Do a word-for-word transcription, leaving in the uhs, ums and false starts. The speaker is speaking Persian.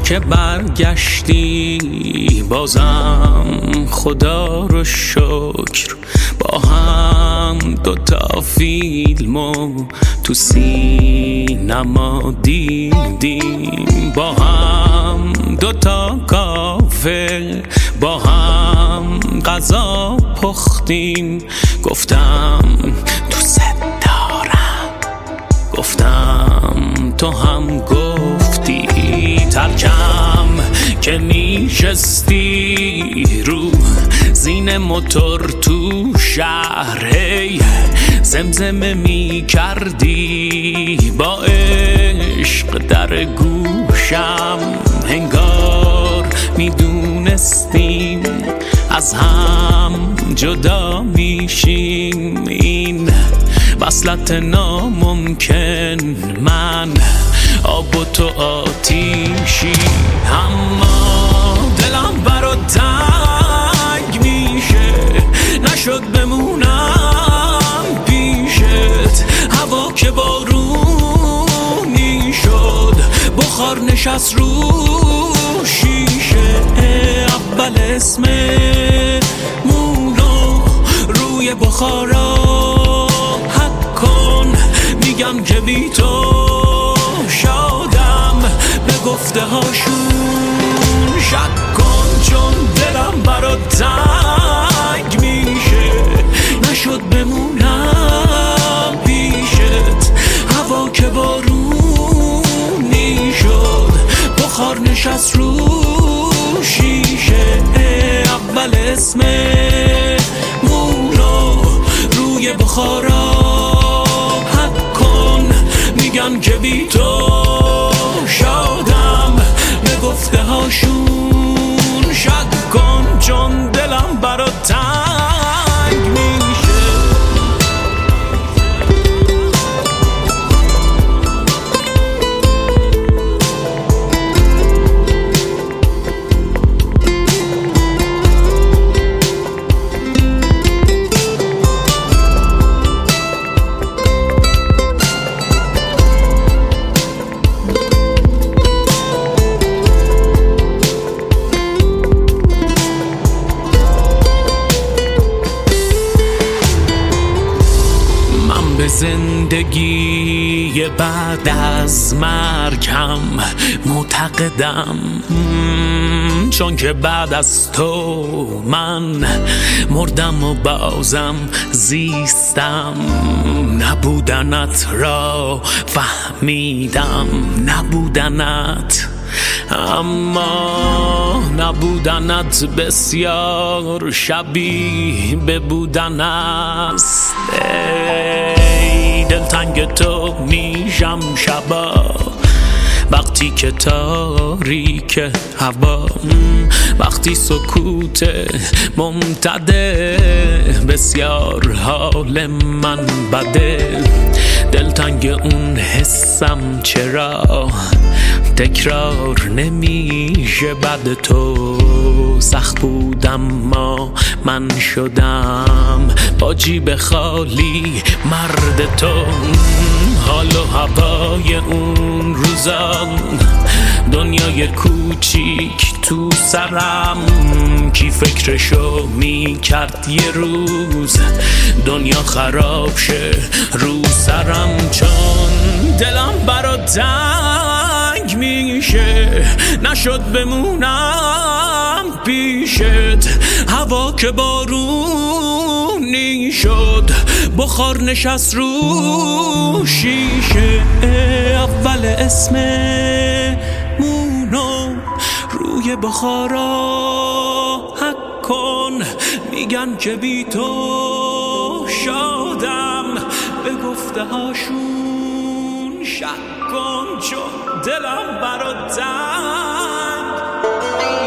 که برگشتی بازم خدا رو شکر، با هم دوتا فیلمو تو سینما دیدیم، با هم دوتا کافه با هم غذا پختیم. گفتم دوست دارم، گفتم تو هم گفتی. ترکم که میشستی رو زین موتور تو شهر، هی زمزمه می کردی با عشق در گوشم. انگار میدونستیم از هم جدا میشیم، این وصلت ناممکن، من آب و تو آتیشی. اما دلم برات تنگ میشه، نشد بمونم پیشت. هوا که بارونی شد، بخار نشست رو شیشه. اول اسممونو روی بخارا حک کن، میگم که بی تو شادم، به گفته هاشون شک کن. چون دلم برات تنگ میشه، نشد بمونم پیشت. هوا که بارونی شد، بخار نشست رو شیشه. اول اسممونو روی بخارا حک کن، میگن که بی تو شادم، به گفته هاشون شک کن. چون دلم برات تنگ میشه. زندگی بعد از مرگم معتقدم، چون که بعد از تو من مردم و بازم زیستم. نبودنت را فهمیدم، نبودنت، اما نبودنت بسیار شبیه به بودن است. دلتنگ تو میشم شبا، وقتی که تاریک هوا، وقتی سکوت ممتده، بسیار حال من بده. دلتنگ اون حسم چرا تکرار نمیشه بعد تو. سخت بودم ما من شدم با جیب خالی مرد تو. حال و هوای اون روزا، دنیای کوچیک تو سرم، کی فکرشو میکرد یه روز دنیا خراب شه رو سرم. چون دلم برات تنگ میشه، نشد بمونم پیشت. هوا که بارونی شد، بخار نشست رو شیشه. اول اسممونو روی بخارا حک کن، میگن که بی تو شادم، به گفته هاشون شک کن. چون دلم برات تنگ